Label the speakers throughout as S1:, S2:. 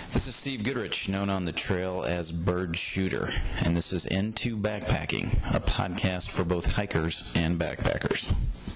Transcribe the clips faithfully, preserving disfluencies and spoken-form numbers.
S1: This is Steve Goodrich, known on the trail as Bird Shooter, and this is N two Backpacking, a podcast for both hikers and backpackers.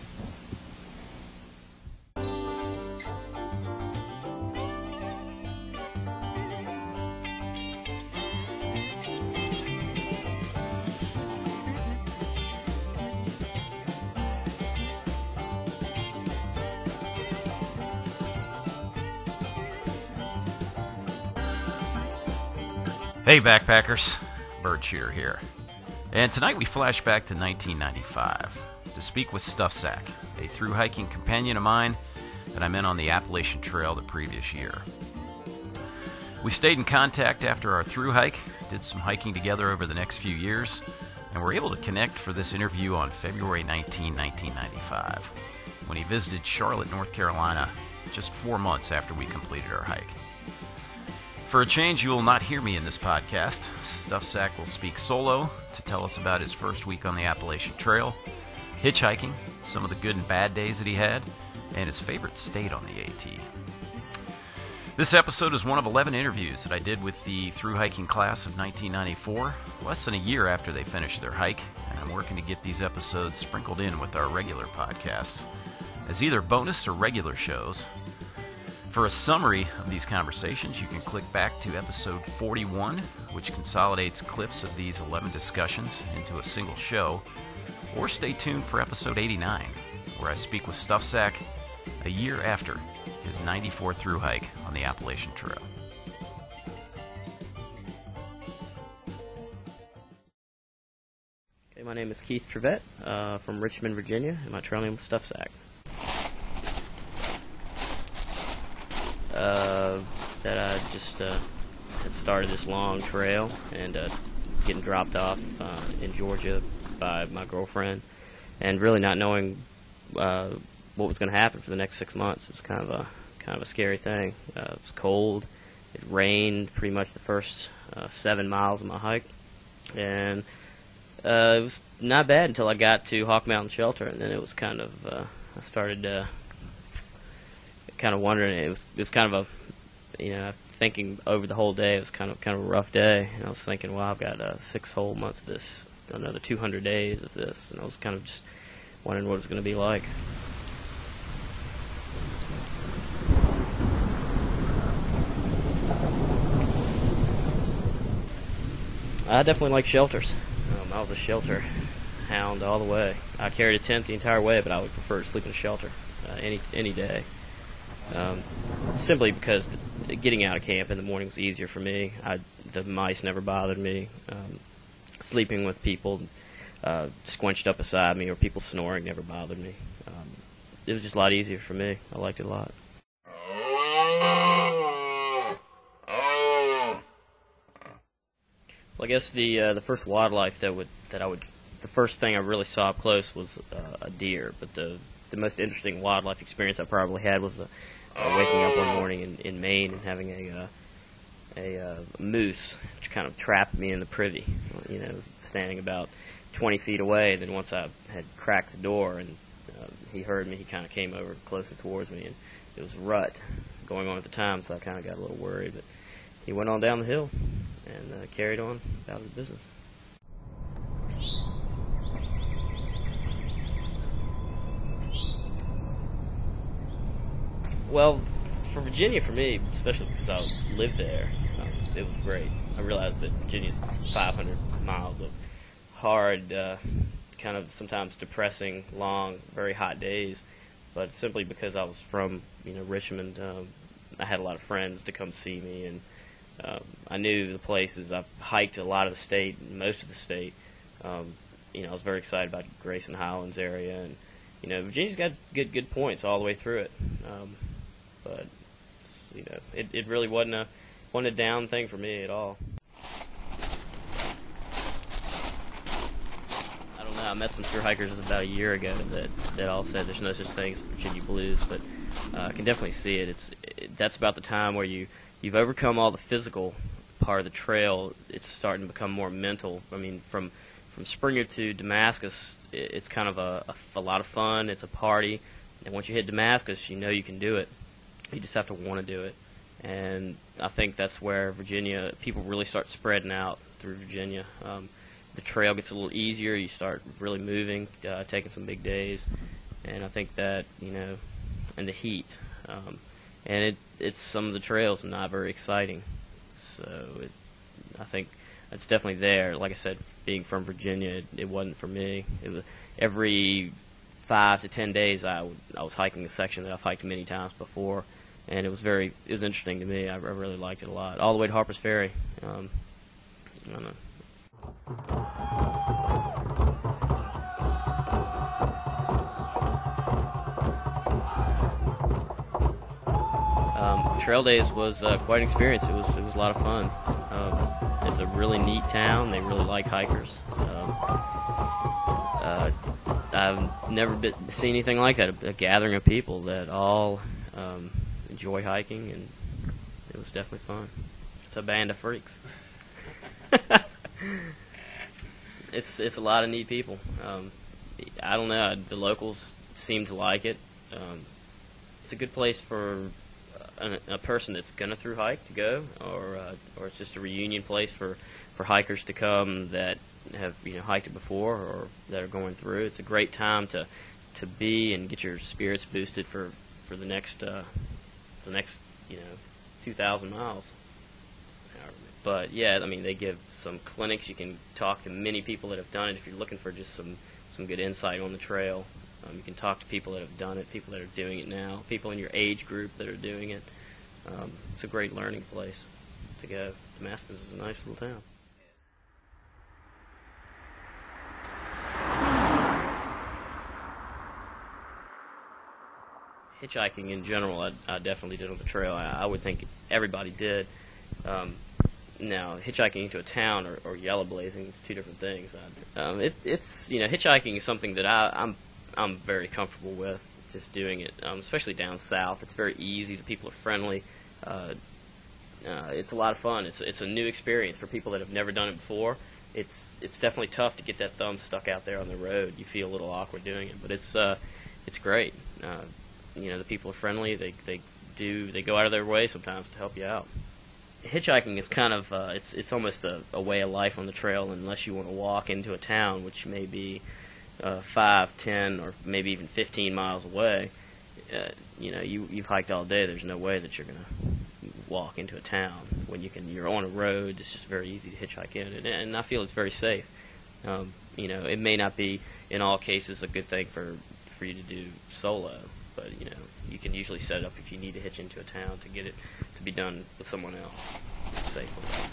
S2: Hey backpackers, Bird Shooter here, and tonight we flash back to nineteen ninety-five to speak with Stuffsack, a thru-hiking companion of mine that I met on the Appalachian Trail the previous year. We stayed in contact after our thru-hike, did some hiking together over the next few years, and were able to connect for this interview on February nineteenth, nineteen ninety-five, when he visited Charlotte, North Carolina, just four months after we completed our hike. For a change, you will not hear me in this podcast. Stuffsack will speak solo to tell us about his first week on the Appalachian Trail, hitchhiking, some of the good and bad days that he had, and his favorite state on the AT. This episode is one of eleven interviews that I did with the thru-hiking class of nineteen ninety-four, less than a year after they finished their hike, and I'm working to get these episodes sprinkled in with our regular podcasts as either bonus or regular shows. For a summary of these conversations, you can click back to episode forty-one, which consolidates clips of these eleven discussions into a single show, or stay tuned for episode eighty-nine, where I speak with Stuffsack a year after his ninety-four thru-hike on the Appalachian Trail.
S3: Okay, my name is Keith Trevette uh, from Richmond, Virginia, and my trail name is Stuffsack. Uh, that I just uh, had started this long trail and uh, getting dropped off uh, in Georgia by my girlfriend, and really not knowing uh, what was going to happen for the next six months. It was kind of a kind of a scary thing. Uh, it was cold. It rained pretty much the first uh, seven miles of my hike, and uh, it was not bad until I got to Hawk Mountain Shelter, and then it was kind of uh, I started. Uh, kind of wondering, it was it was kind of a, you know, thinking over the whole day, it was kind of kind of a rough day, and I was thinking, well, I've got uh, six whole months of this, another two hundred days of this, and I was kind of just wondering what it was going to be like. I definitely like shelters. Um, I was a shelter hound all the way. I carried a tent the entire way, but I would prefer to sleep in a shelter uh, any any day. Um, simply because the, getting out of camp in the morning was easier for me. I, the mice never bothered me. Um, sleeping with people uh, squinched up beside me or people snoring never bothered me. Um, it was just a lot easier for me. I liked it a lot. Well, I guess the uh, the first wildlife that would that I would the first thing I really saw up close was uh, a deer. But the the most interesting wildlife experience I probably had was the Uh, waking up one morning in, in Maine and having a uh, a uh, moose, which kind of trapped me in the privy. You know, it was standing about twenty feet away. Then once I had cracked the door and uh, he heard me, he kind of came over closer towards me, and it was a rut going on at the time, so I kind of got a little worried. But he went on down the hill and uh, carried on about his business. Well, for Virginia, for me, especially because I lived there, um, it was great. I realized that Virginia's five hundred miles of hard, uh, kind of sometimes depressing, long, very hot days. But simply because I was from, you know, Richmond, um, I had a lot of friends to come see me, and uh, I knew the places. I've hiked a lot of the state, most of the state. Um, you know, I was very excited about Grayson Highlands area, and you know, Virginia's got good good points all the way through it. Um, But, you know, it, it really wasn't a, wasn't a down thing for me at all. I don't know. I met some thru hikers about a year ago that, that all said there's no such thing as Virginia blues, but uh, I can definitely see it. It's it, that's about the time where you, you've overcome all the physical part of the trail. It's starting to become more mental. I mean, from from Springer to Damascus, it, it's kind of a, a, a lot of fun. It's a party. And once you hit Damascus, you know you can do it. You just have to want to do it. And I think that's where Virginia, people really start spreading out through Virginia. Um, the trail gets a little easier. You start really moving, uh, taking some big days. And I think that, you know, and the heat. Um, and it it's some of the trails not very exciting. So it, I think it's definitely there. Like I said, being from Virginia, it, it wasn't for me. It was every five to ten days I, would, I was hiking a section that I've hiked many times before. And it was very, it was interesting to me. I, I really liked it a lot. All the way to Harper's Ferry. Um, I don't know. Um, Trail Days was uh, quite an experience. It was, it was a lot of fun. Um, it's a really neat town. They really like hikers. Um, uh, I've never been, seen anything like that. A, a gathering of people that all um, enjoy hiking, and it was definitely fun. It's a band of freaks. it's it's a lot of neat people. Um, I don't know. The locals seem to like it. Um, it's a good place for a, a person that's gonna through hike to go, or uh, or it's just a reunion place for, for hikers to come that have you know hiked it before or that are going through. It's a great time to to be and get your spirits boosted for for the next uh, the next you know two thousand miles. But yeah, I mean they give some clinics. You can talk to many people that have done it if you're looking for just some some good insight on the trail. Um, you can talk to people that have done it, people that are doing it now, people in your age group that are doing it. Um, it's a great learning place to go. Damascus is a nice little town. Hitchhiking in general, I, I definitely did on the trail. I, I would think everybody did. Um, now, hitchhiking into a town or, or yellow blazing is two different things. Um, it, it's you know, hitchhiking is something that I, I'm I'm very comfortable with. Just doing it, um, especially down south. It's very easy. The people are friendly. Uh, uh, it's a lot of fun. It's it's a new experience for people that have never done it before. It's it's definitely tough to get that thumb stuck out there on the road. You feel a little awkward doing it, but it's uh, it's great. Uh, you know, the people are friendly. They they do they go out of their way sometimes to help you out. Hitchhiking is kind of uh, it's it's almost a, a way of life on the trail, unless you want to walk into a town, which may be uh, five, ten, or maybe even fifteen miles away. Uh, you know, you you've hiked all day. There's no way that you're gonna walk into a town when you can. You're on a road. It's just very easy to hitchhike in, and, and I feel it's very safe. Um, you know, it may not be in all cases a good thing for for you to do solo, but you know, you can usually set it up if you need to hitch into a town to get it to be done with someone else safely.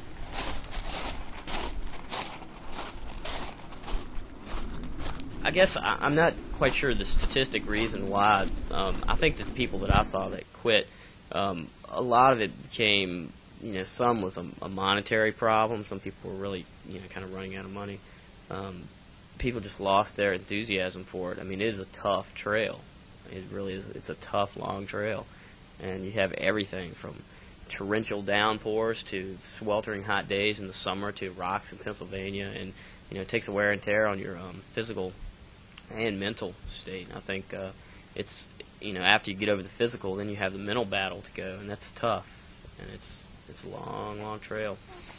S3: I guess I, I'm not quite sure the statistic reason why. Um, I think that the people that I saw that quit, um, a lot of it became, you know, some was a, a monetary problem. Some people were really, you know, kind of running out of money. Um, people just lost their enthusiasm for it. I mean, it is a tough trail. It really is. It's a tough, long trail, and you have everything from torrential downpours to sweltering hot days in the summer to rocks in Pennsylvania, and you know, it takes a wear and tear on your um, physical and mental state. I think uh, it's, you know, after you get over the physical, then you have the mental battle to go, and that's tough, and it's it's a long, long trail.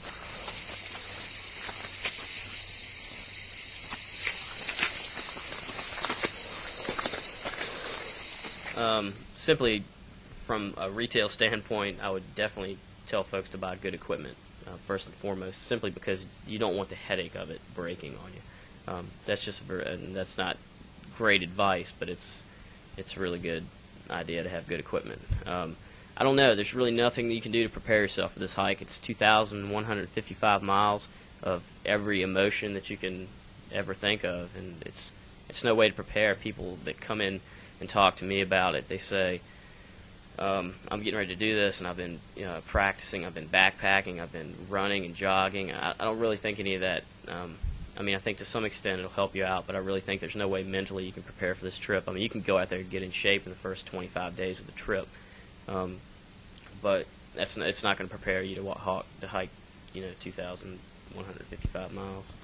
S3: Um, simply from a retail standpoint, I would definitely tell folks to buy good equipment, uh, first and foremost, simply because you don't want the headache of it breaking on you. Um, that's just very, and that's not great advice, but it's it's a really good idea to have good equipment. Um, I don't know. There's really nothing that you can do to prepare yourself for this hike. It's two thousand one hundred fifty-five miles of every emotion that you can ever think of, and it's it's no way to prepare. People that come in and talk to me about it, they say, um, I'm getting ready to do this, and I've been you know, practicing, I've been backpacking, I've been running and jogging. I, I don't really think any of that, um, I mean, I think to some extent it'll help you out, but I really think there's no way mentally you can prepare for this trip. I mean, you can go out there and get in shape in the first twenty-five days of the trip, um, but that's not, it's not going to prepare you to, walk, to hike, you know, two thousand one hundred fifty-five miles.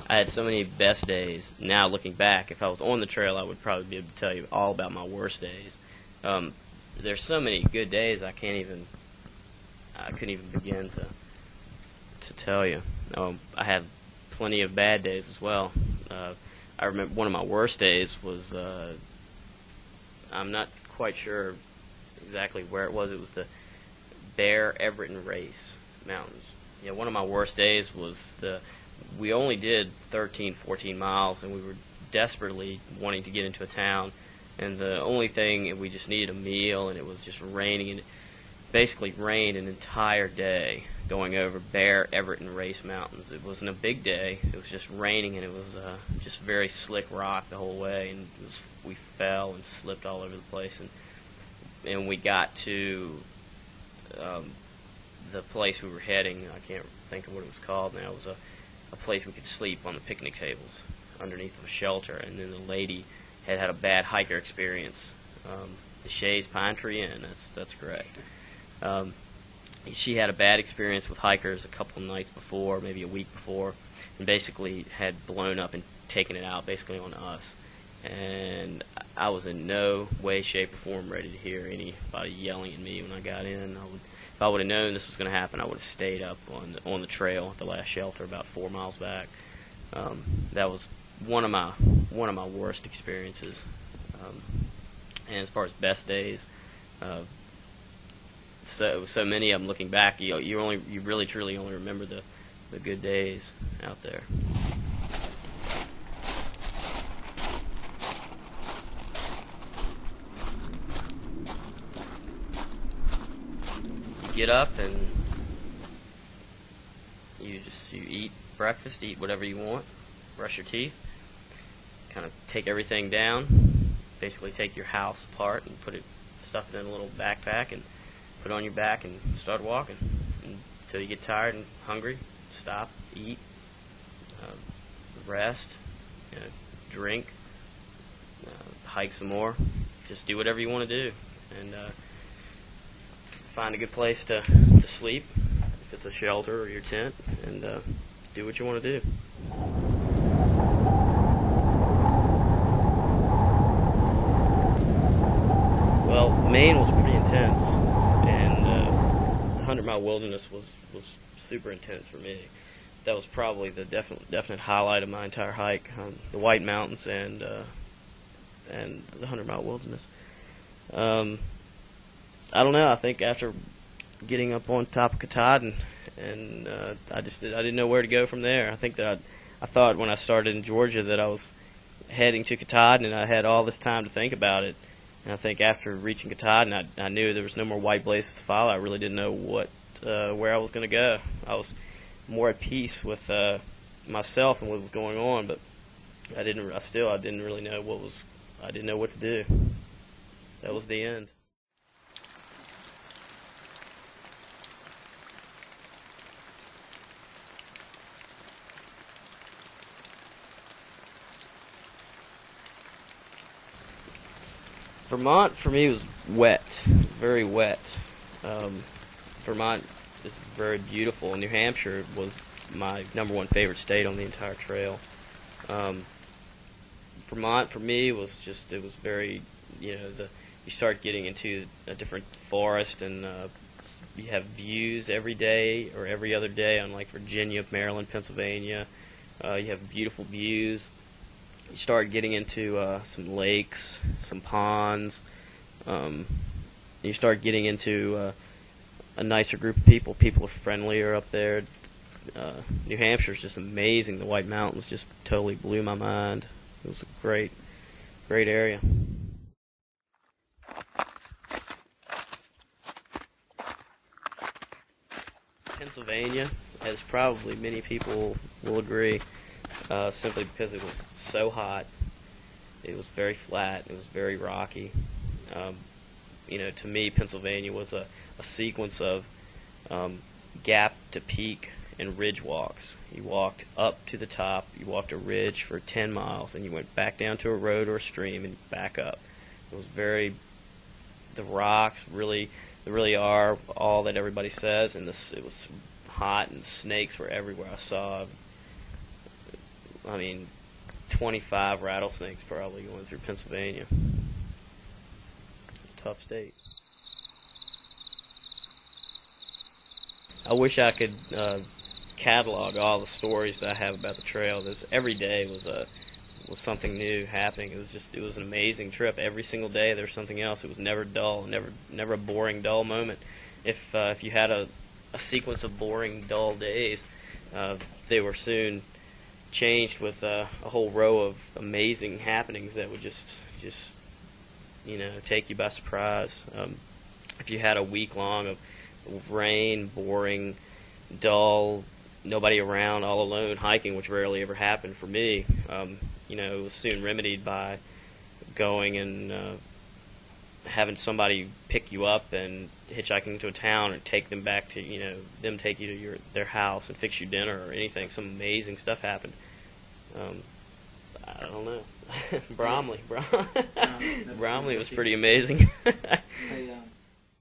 S3: I had so many best days. Now looking back, if I was on the trail, I would probably be able to tell you all about my worst days. Um, there's so many good days I can't even, I couldn't even begin to to tell you. Um, I have plenty of bad days as well. Uh, I remember one of my worst days was, uh, I'm not quite sure exactly where it was. It was the Bear, Everett, and Race Mountains. You know, one of my worst days was the, we only did thirteen, fourteen miles, and we were desperately wanting to get into a town. And the only thing, we just needed a meal, and it was just raining, and it basically rained an entire day going over Bear, Everett, and Race Mountains. It wasn't a big day. It was just raining, and it was uh, just very slick rock the whole way, and it was, we fell and slipped all over the place. And and we got to um, the place we were heading. I can't think of what it was called now. It was a, a place we could sleep on the picnic tables underneath of a shelter, and then the lady had had a bad hiker experience. Um, the Shays Pine Tree Inn, that's that's correct. Um, she had a bad experience with hikers a couple of nights before, maybe a week before, and basically had blown up and taken it out basically on us. And I was in no way, shape, or form ready to hear anybody yelling at me when I got in. I would, if I would have known this was going to happen, I would have stayed up on the, on the trail at the last shelter about four miles back. Um, that was one of my one of my worst experiences. Um, and as far as best days, uh, so so many of them looking back, you you only you really truly only remember the the good days out there. You get up and you just you eat breakfast, eat whatever you want, brush your teeth, kind of take everything down, basically take your house apart and put it, stuff it in a little backpack and put it on your back and start walking until you get tired and hungry. Stop, eat, uh, rest, you know, drink, uh, hike some more. Just do whatever you want to do, and uh, find a good place to, to sleep, if it's a shelter or your tent, and uh, do what you want to do. Well, Maine was pretty intense, and uh, the Hundred Mile Wilderness was, was super intense for me. That was probably the definite definite highlight of my entire hike: um, the White Mountains and uh, and the Hundred Mile Wilderness. Um, I don't know. I think after getting up on top of Katahdin, and uh, I just did, I didn't know where to go from there. I think that I'd, I thought when I started in Georgia that I was heading to Katahdin, and I had all this time to think about it. And I think after reaching Katahdin, I, I knew there was no more white places to follow. I really didn't know what uh, where I was going to go. I was more at peace with uh, myself and what was going on, but I didn't. I still I didn't really know what was. I didn't know what to do. That was the end. Vermont, for me, was wet, very wet. Um, Vermont is very beautiful, and New Hampshire was my number one favorite state on the entire trail. Um, Vermont, for me, was just, it was very, you know, the you start getting into a different forest, and uh, you have views every day or every other day, unlike Virginia, Maryland, Pennsylvania. Uh, you have beautiful views. You start getting into uh, some lakes, some ponds. Um, you start getting into uh, a nicer group of people. People are friendlier up there. Uh, New Hampshire is just amazing. The White Mountains just totally blew my mind. It was a great, great area. Pennsylvania, as probably many people will agree, Uh, simply because it was so hot. It was very flat. It was very rocky. Um, you know, to me, Pennsylvania was a, a sequence of um, gap to peak and ridge walks. You walked up to the top, you walked a ridge for ten miles, and you went back down to a road or a stream and back up. It was very, the rocks really, they really are all that everybody says, and this, it was hot, and snakes were everywhere. I saw I mean, twenty-five rattlesnakes probably going through Pennsylvania. Tough state. I wish I could uh, catalog all the stories that I have about the trail. This every day was a was something new happening. It was just it was an amazing trip. Every single day there was something else. It was never dull, never never a boring, dull moment. If uh, if you had a, a sequence of boring, dull days, uh, they were soon changed with uh, a whole row of amazing happenings that would just just you know take you by surprise. Um, if you had a week long of rain, boring, dull, nobody around, all alone hiking, which rarely ever happened for me, um, you know, it was soon remedied by going and uh, having somebody pick you up and hitchhiking to a town and take them back to, you know, them take you to your their house and fix you dinner or anything. Some amazing stuff happened. Um, I don't know. Bromley. Brom- um, Bromley was pretty amazing.
S4: I, um,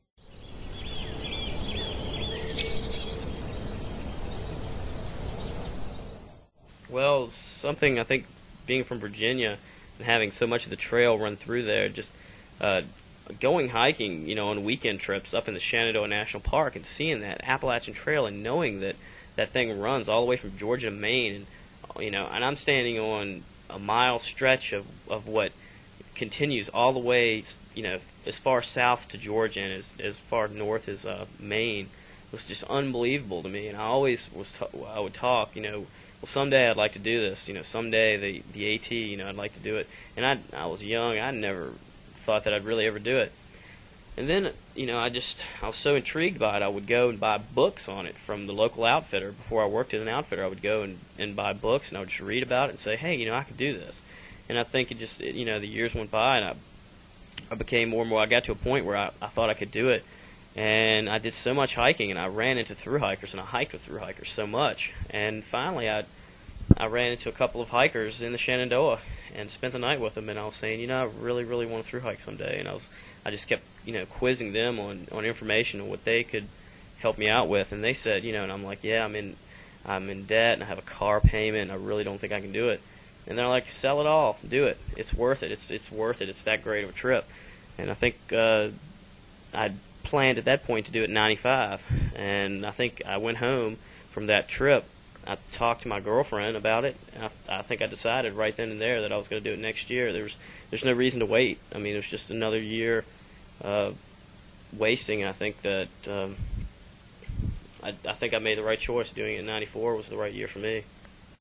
S3: Well, something I think being from Virginia and having so much of the trail run through there, just uh, going hiking, you know, on weekend trips up in the Shenandoah National Park and seeing that Appalachian Trail and knowing that that thing runs all the way from Georgia to Maine, and you know, and I'm standing on a mile stretch of of what continues all the way, you know, as far south to Georgia and as as far north as uh, Maine. It was just unbelievable to me, and I always was t- I would talk, you know. Well, someday I'd like to do this. You know, someday the the AT. You know, I'd like to do it. And I I was young. I never thought that I'd really ever do it. And then, you know, I just I was so intrigued by it. I would go and buy books on it from the local outfitter. Before I worked at an outfitter, I would go and, and buy books, and I would just read about it and say, hey, you know, I could do this. And I think it just, it, you know, the years went by, and I I became more and more. I got to a point where I, I thought I could do it. And I did so much hiking, and I ran into thru hikers, and I hiked with thru hikers so much. And finally, I I ran into a couple of hikers in the Shenandoah and spent the night with them. And I was saying, you know, I really, really want to thru hike someday. And I was, I just kept, you know, quizzing them on, on information and what they could help me out with. And they said, you know, and I'm like, yeah, I'm in, I'm in debt, and I have a car payment, and I really don't think I can do it. And they're like, sell it all, do it. It's worth it. It's it's worth it. It's that great of a trip. And I think uh, I. planned at that point to do it in ninety-five, and I think I went home from that trip. I talked to my girlfriend about it, and I, I think I decided right then and there that I was going to do it next year. There's there's no reason to wait. I mean, it was just another year uh, wasting. I think that um, I, I think I made the right choice. Doing it in ninety-four was the right year for me.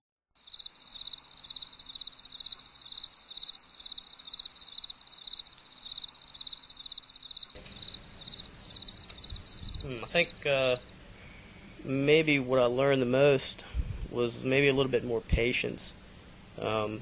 S3: I think uh, maybe what I learned the most was maybe a little bit more patience. Um,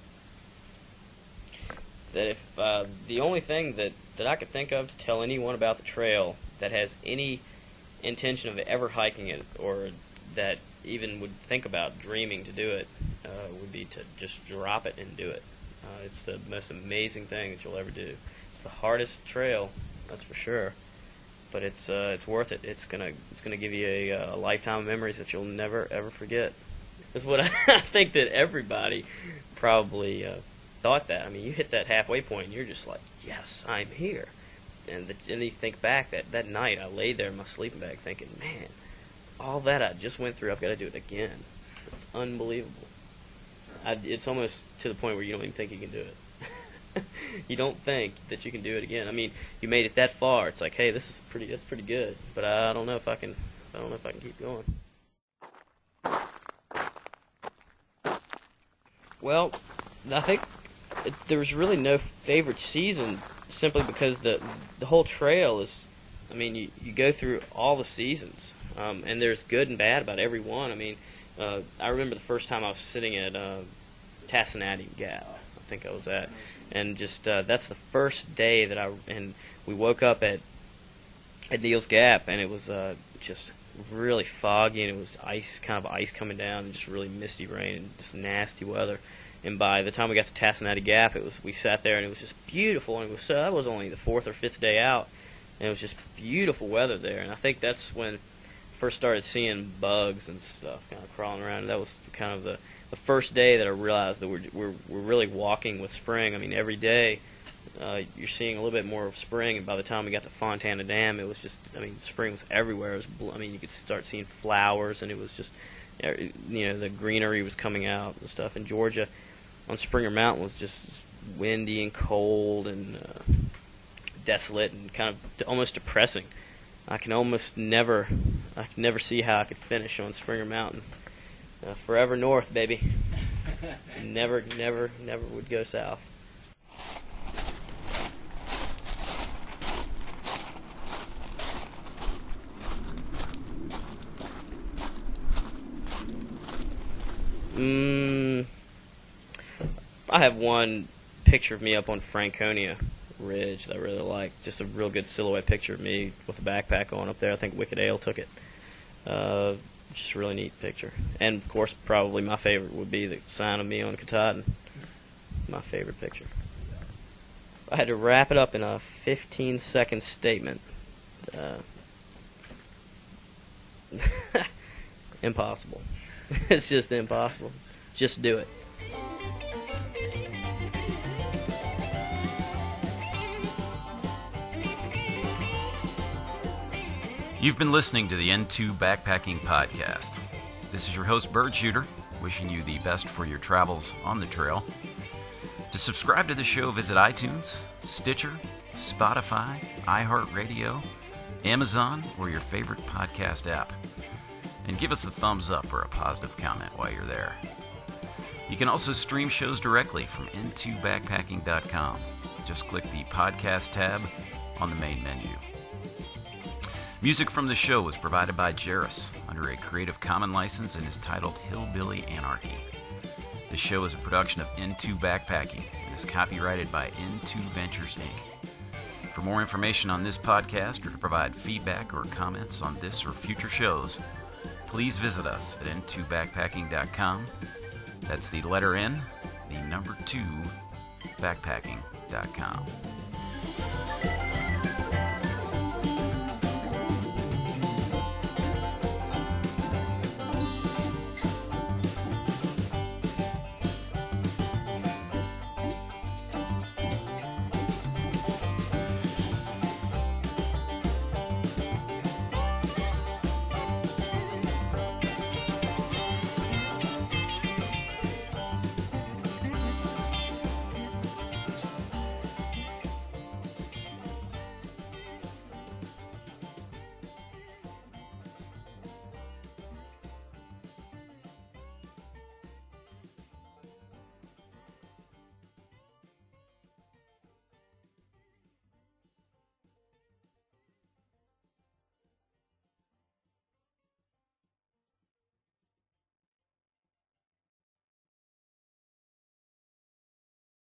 S3: that if uh, the only thing that, that I could think of to tell anyone about the trail that has any intention of ever hiking it, or that even would think about dreaming to do it, uh, would be to just drop it and do it. Uh, it's the most amazing thing that you'll ever do. It's the hardest trail, that's for sure. But it's uh, it's worth it. It's gonna it's gonna give you a, a lifetime of memories that you'll never ever forget. That's what I, I think that everybody probably uh, thought that. I mean, you hit that halfway point, and you're just like, yes, I'm here. And the, and you think back that that night, I laid there in my sleeping bag, thinking, man, all that I just went through, I've got to do it again. It's unbelievable. I, it's almost to the point where you don't even think you can do it. You don't think that you can do it again. I mean, you made it that far. It's like, hey, this is pretty. That's pretty good. But I don't know if I can. I don't know if I can keep going. Well, I think it, there was really no favorite season, simply because the the whole trail is. I mean, you you go through all the seasons, um, and there's good and bad about every one. I mean, uh, I remember the first time I was sitting at uh, Tassinatty Gap. I think I was at. And just uh, that's the first day that I and we woke up at at Neal's Gap, and it was uh, just really foggy, and it was ice, kind of ice coming down, and just really misty rain, and just nasty weather. And by the time we got to Tassinatty Gap, it was we sat there, and it was just beautiful. And it was so that was only the fourth or fifth day out, and it was just beautiful weather there. And I think that's when I first started seeing bugs and stuff kind of crawling around. And that was kind of the the first day that I realized that we're we're, we're really walking with spring. I mean, every day uh, you're seeing a little bit more of spring, and by the time we got to Fontana Dam, it was just, I mean, spring was everywhere. It was, bl- I mean, you could start seeing flowers, and it was just, you know, the greenery was coming out and stuff. In Georgia, on Springer Mountain, was just windy and cold and uh, desolate and kind of almost depressing. I can almost never, I can never see how I could finish on Springer Mountain. Uh, forever north, baby. never, never, never would go south. Mm, I have one picture of me up on Franconia Ridge that I really like. Just a real good silhouette picture of me with a backpack on up there. I think Wicked Ale took it. Uh, just a really neat picture. And, of course, probably my favorite would be the sign of me on Katahdin. My favorite picture. I had to wrap it up in a fifteen-second statement. Uh, impossible. It's just impossible. Just do it.
S2: You've been listening to the N two Backpacking Podcast. This is your host, Bird Shooter, wishing you the best for your travels on the trail. To subscribe to the show, visit iTunes, Stitcher, Spotify, iHeartRadio, Amazon, or your favorite podcast app. And give us a thumbs up or a positive comment while you're there. You can also stream shows directly from N two backpacking dot com. Just click the podcast tab on the main menu. Music from the show was provided by Jairus under a Creative Commons license and is titled Hillbilly Anarchy. This show is a production of N two Backpacking and is copyrighted by N two Ventures, Incorporated. For more information on this podcast or to provide feedback or comments on this or future shows, please visit us at N two backpacking dot com. That's the letter N, the number two, backpacking dot com.